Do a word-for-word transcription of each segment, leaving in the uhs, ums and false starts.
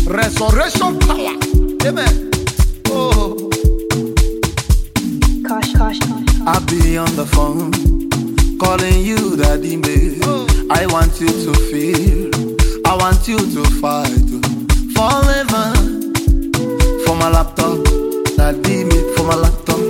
Resurrection power. Amen. Oh, Gosh, gosh, gosh. I'll be on the phone, calling you daddy babe. Oh. I want you to feel, I want you to fight forever. For my laptop, daddy me for my laptop.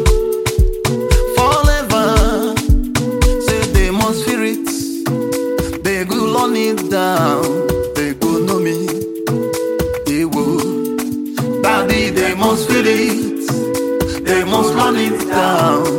Forever. Say they must feel it, they go run it down, they go know me. They will, daddy they must feel it, they must run it down.